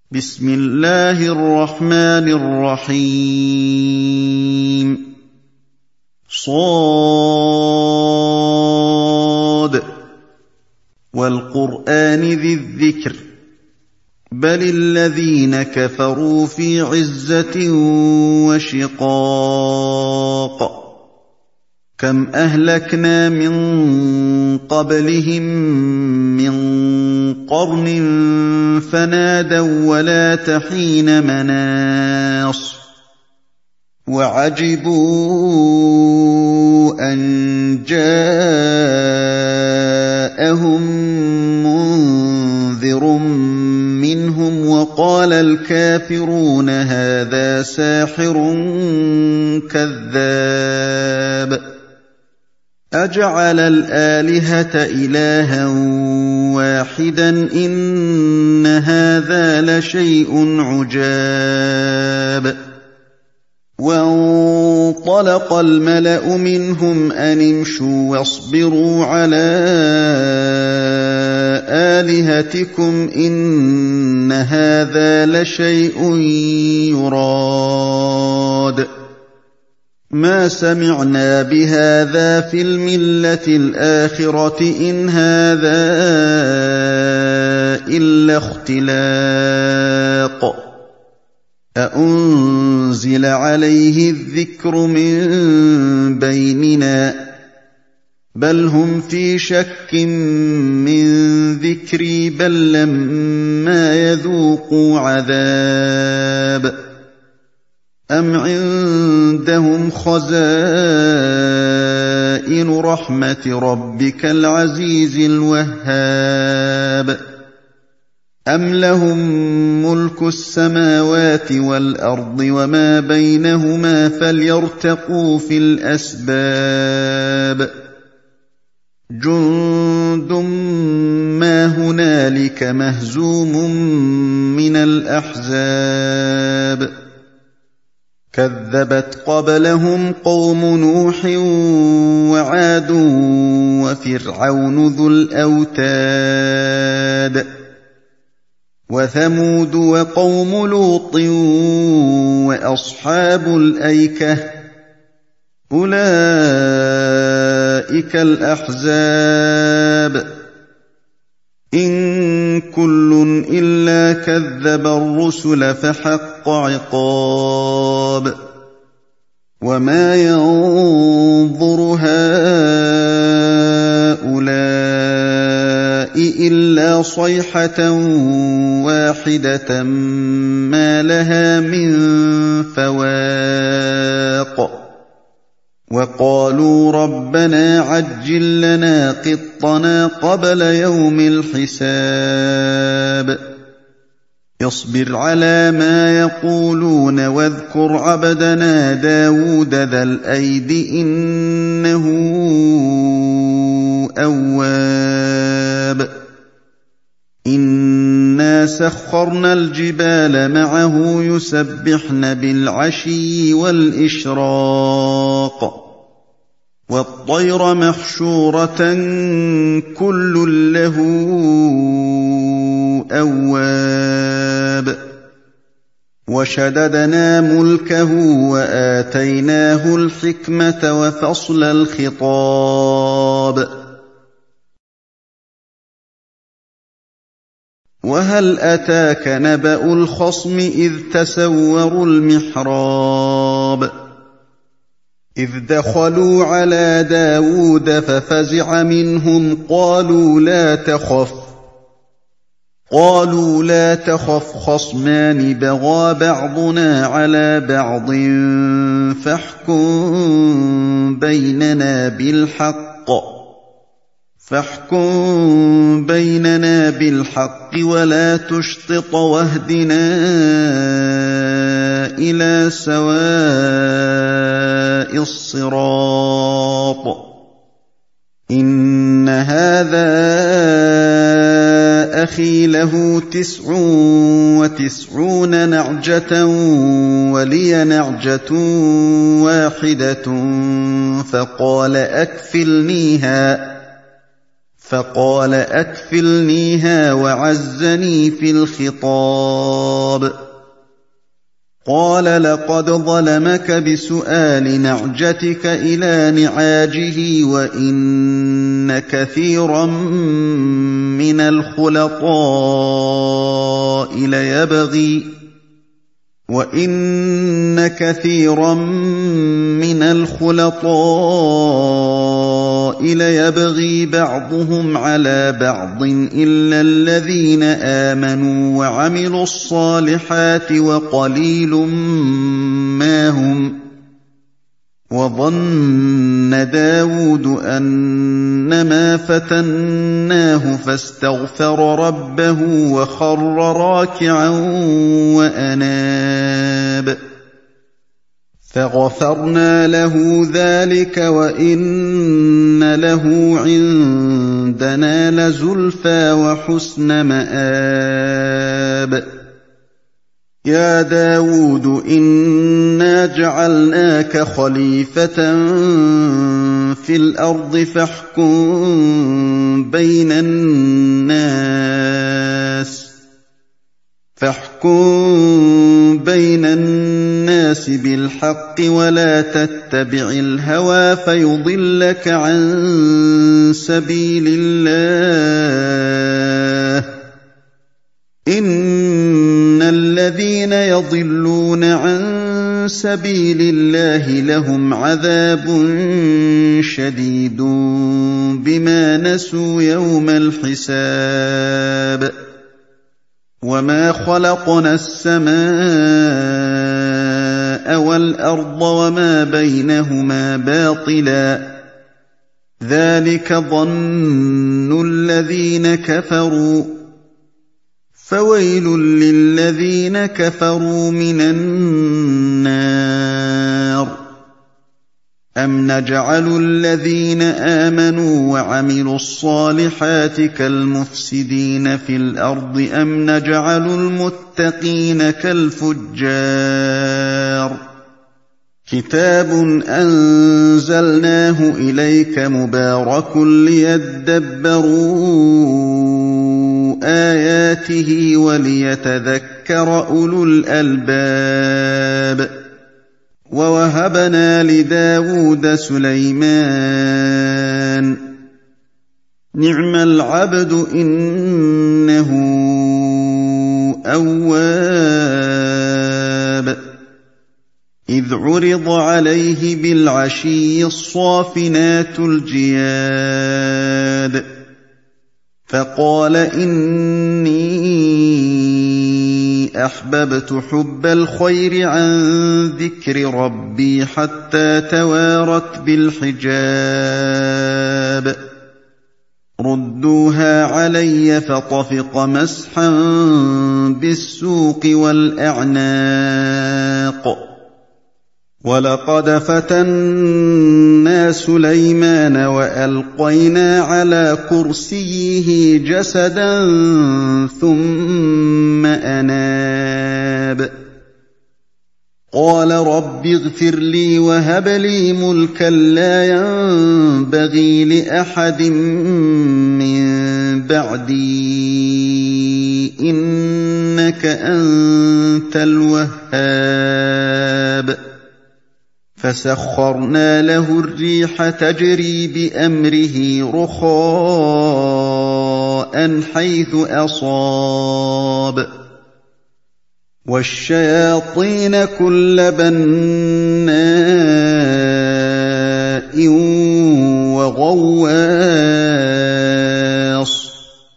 بسم الله الرحمن الرحيم صاد والقرآن ذي الذكر بل الذين كفروا في عزة وشقاق كم أهلكنا من قبلهم من قرن فنادوا ولا تحين مناص وعجبوا أن جاءهم منذر منهم وقال الكافرون هذا ساحر كذاب أجعل الآلهة إلها واحدا إن هذا لشيء عجاب وانطلق الملأ منهم أن امشوا واصبروا على آلهتكم إن هذا لشيء يراد ما سمعنا بهذا في الملة الآخرة إن هذا إلا اختلاق أأنزل عليه الذكر من بيننا بل هم في شك من ذكري بل لما يذوقوا عذاب أم عندهم خزائن رحمة ربك العزيز الوهاب أم لهم ملك السماوات والأرض وما بينهما فليرتقوا في الأسباب جند ما هنالك مهزوم من الأحزاب كذبت قبلهم قوم نوح وعاد وفرعون ذو الأوتاد وثمود وقوم لوط وأصحاب الأيكة أولئك الأحزاب إن كل إلا كذب الرسل فحق عقاب وما ينظر هؤلاء إلا صيحة واحدة ما لها من فواق وقالوا ربنا عجل لنا قطنا قبل يوم الحساب اصبر على ما يقولون واذكر عبدنا داود ذا الأيد إنه أواب إنا سخرنا الجبال معه يسبحن بالعشي والإشراق والطير محشورة كل له أواب وشددنا ملكه وآتيناه الحكمة وفصل الخطاب وهل أتاك نبأ الخصم إذ تسوروا المحراب إذ دخلوا على داود ففزع منهم قالوا لا تخف خصمان بغى بعضنا على بعض فاحكم بيننا بالحق ولا تشطط واهدنا إلى سواء الصراط إن هذا أخي له 99 نعجة ولي نعجة واحدة فقال فقال أكفلنيها وعزني في الخطاب. قال لقد ظلمك بسؤال نعجتك إلى نعاجه وإن كثيرا من الخلطاء ليبغي بعضهم على بعض إلا الذين آمنوا وعملوا الصالحات وقليل ما هم. وظن داود أنما فتناه فاستغفر ربه وخر راكعا وأناب فغفرنا له ذلك وإن له عندنا لزلفى وحسن مآب. يا داود إنا جعلناك خليفة في الأرض فاحكم بين الناس بالحق ولا تتبع الهوى فيضلك عن سبيل الله. إن الذين يضلون عن سبيل الله لهم عذاب شديد بما نسوا يوم الحساب. وما خلقنا السماء والأرض وما بينهما باطلا ذلك ظن الذين كفروا فويل للذين كفروا من النار. أم نجعل الذين آمنوا وعملوا الصالحات كالمفسدين في الأرض أم نجعل المتقين كالفجار. كتاب أنزلناه إليك مبارك ليدبروا آياته وليتذكر أولو الألباب. ووهبنا لداود سليمان نعم العبد إنه أواب. إذ عرض عليه بالعشي الصافنات الجياد فقال إني أحببت حب الخير عن ذكر ربي حتى توارت بالحجاب. ردوها علي فطفق مسحا بالسوق والأعناق. ولقد فتنا سليمان وألقينا على كرسيه جسدا ثم أناب. قال رب اغفر لي وهب لي ملكا لا ينبغي لأحد من بعدي إنك أنت الوهاب. فسخرنا له الريح تجري بأمره رخاء حيث أصاب والشياطين كل بناء وغواص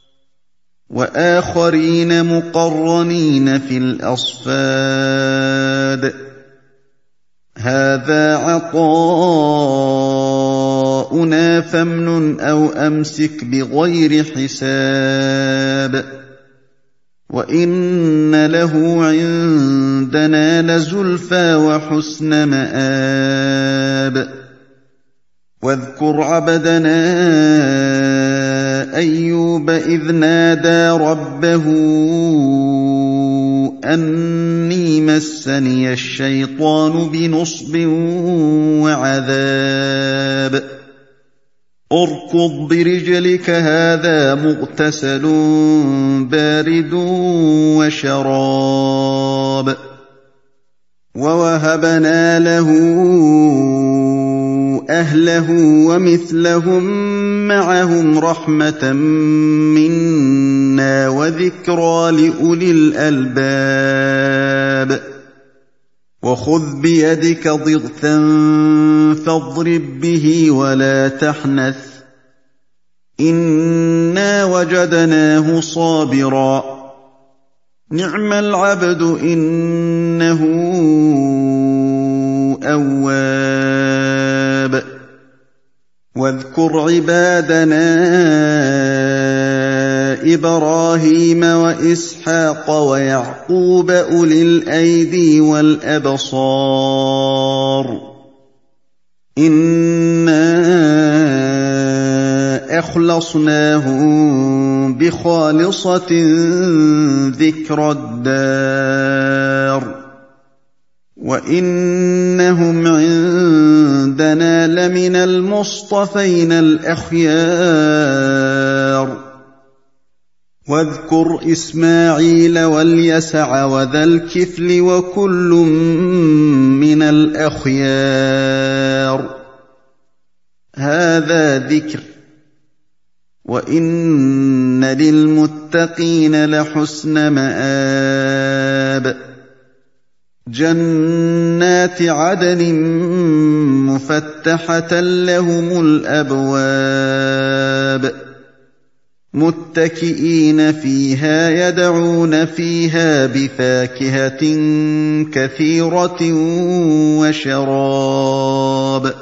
وآخرين مقرنين في الأصفاد. هذا عطاؤنا فامنن أو أمسك بغير حساب. وإن له عندنا لزلفى وحسن مآب. واذكر عبدنا أيوب إذ نادى ربه أني مسني الشيطان بنصب وعذاب. اركض برجلك هذا مغتسل بارد وشراب ووهبنا له أهله ومثلهم معهم رحمة منا وذكرى لأولي الألباب وخذ بيدك ضغثا فاضرب به ولا تحنث إنا وجدناه صابرا نعم العبد إنه أواب واذكر عبادنا إبراهيم وإسحاق ويعقوب أولي الأيدي والأبصار إنا أخلصناهم بخالصة ذكرى الدار وإنهم عندنا لمن المصطفين الأخيار واذكر إسماعيل واليسع وذا الكفل وكل من الأخيار هذا ذكر وإن للمتقين لحسن مآب جنات عدن مفتحة لهم الأبواب متكئين فيها يدعون فيها بفاكهة كثيرة وشراب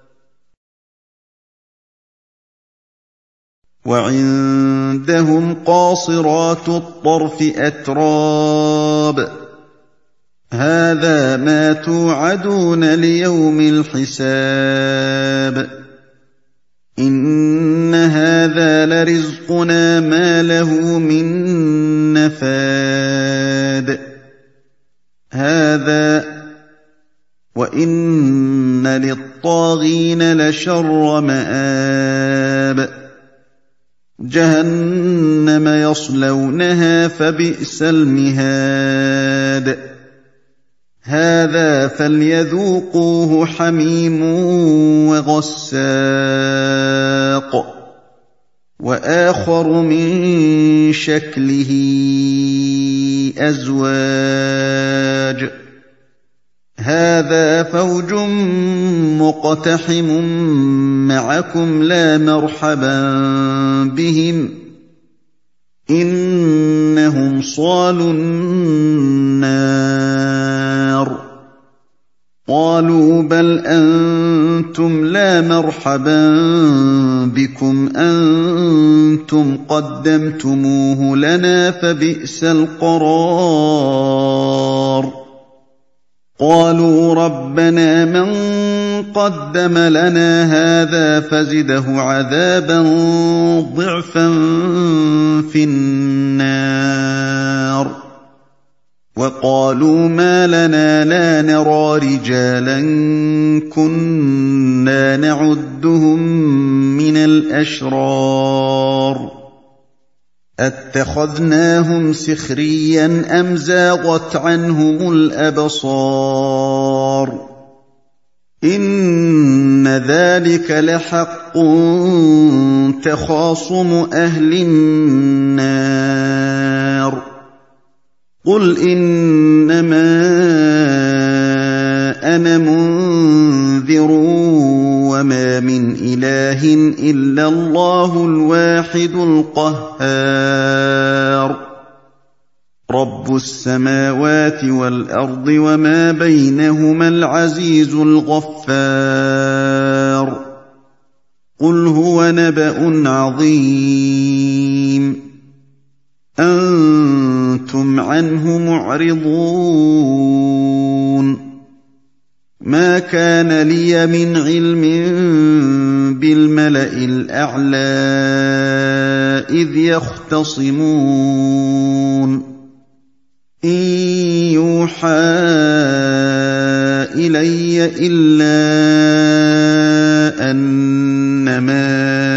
وعندهم قاصرات الطرف أتراب هذا ما توعدون ليوم الحساب إن هذا لرزقنا ما له من نفاد هذا وإن للطاغين لشر مآب جهنم يصلونها فبئس المهاد هذا فليذوقوه حميم وغساق وآخر من شكله أزواج هذا فوج مقتحم معكم لا مرحبا بهم إنهم صالوا النار قالوا بل أنتم لا مرحبا بكم أنتم قدمتموه لنا فبئس القرار قالوا ربنا من قدم لنا هذا فزده عذابا ضعفا في النار وقالوا ما لنا لا نرى رجالا كنا نعدهم من الأشرار أتخذناهم سخريا أم زاغت عنهم الأبصار إن ذلك لحق تخاصم أهل النار قل إنما أنا منذر وما من إله إلا الله الواحد القهار رب السماوات والأرض وما بينهما العزيز الغفار قل هو نبأ عظيم أنتم عنه معرضون ما كان لي من علم بالملأ الأعلى إذ يختصمون إن يوحى إلي إلا أنما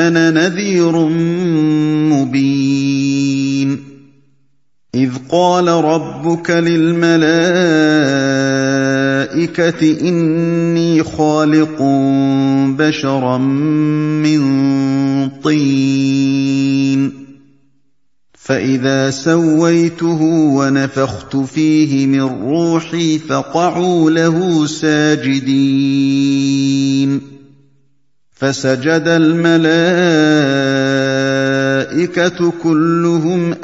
أَنَا نَذِيرٌ مُّبِينٌ إِذْ قَالَ رَبُّكَ لِلْمَلَائِكَةِ إِنِّي خَالِقٌ بَشَرًا مِّن طِينٍ فَإِذَا سَوَّيْتُهُ وَنَفَخْتُ فِيهِ مِن رُّوحِي فَقَعُوا لَهُ سَاجِدِينَ فَسَجَدَ الْمَلَائِكَةُ كُلُّهُمْ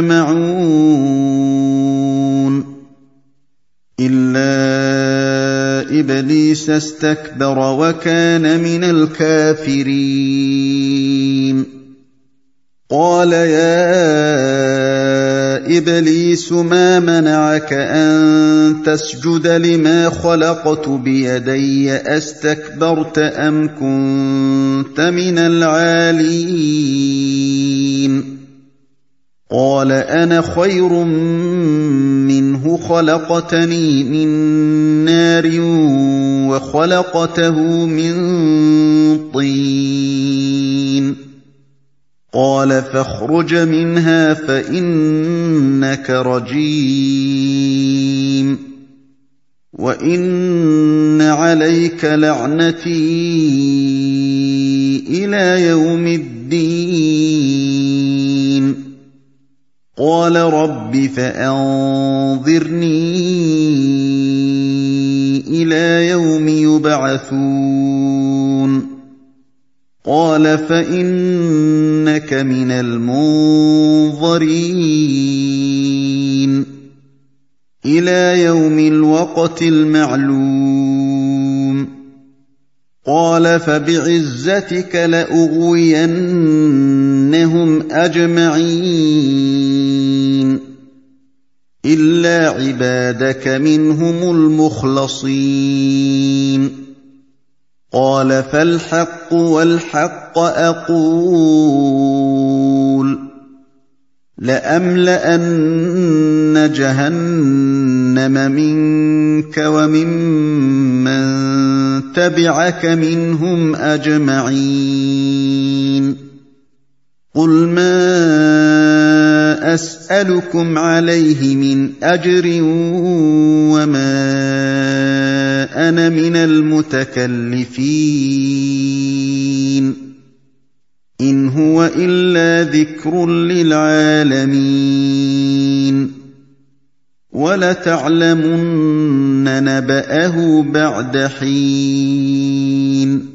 أَجْمَعُونَ إِلَّا إِبْلِيسَ اسْتَكْبَرَ وَكَانَ مِنَ الْكَافِرِينَ قَالَ يَا إِبْلِيسُ مَا مَنَعَكَ أَن تَسْجُدَ لِمَا خَلَقْتُ بِيَدَيَّ أَسْتَكْبَرْتَ أَمْ كُنتَ مِنَ الْعَالِينَ قَالَ أَنَا خَيْرٌ مِّنْهُ خَلَقْتَنِي مِن نَّارٍ وَخَلَقْتَهُ مِن طِينٍ قَالَ فَاخْرُجْ مِنْهَا فَإِنَّكَ رَجِيمٌ وَإِنَّ عَلَيْكَ لَعْنَتِي إِلَىٰ يَوْمِ الدِّينِ قَالَ رَبِّ فَأَنظِرْنِي إِلَىٰ يَوْمِ يُبْعَثُونَ قَالَ فَإِنَّكَ مِنَ الْمُنظَرِينَ إِلَىٰ يَوْمِ الْوَقْتِ الْمَعْلُومِ قَالَ فَبِعِزَّتِكَ لَأُغْوِيَنَّهُمْ أَجْمَعِينَ إِلَّا عِبَادَكَ مِنْهُمُ الْمُخْلَصِينَ قَالَ فَالْحَقُّ وَالْحَقَّ أَقُولُ لَأَمْلَأَنَّ جَهَنَّمَ مِنكَ وَمِمَّن تَبِعَكَ مِنْهُمْ أَجْمَعِينَ قُلْ مَا أَسْأَلُكُمْ عَلَيْهِ مِنْ أَجْرٍ وَمَا أَنَا مِنَ الْمُتَكَلِّفِينَ إِنْ هُوَ إِلَّا ذِكْرٌ لِّلْعَالَمِينَ وَلَتَعْلَمُنَّ نَبَأَهُ بَعْدَ حِينٍ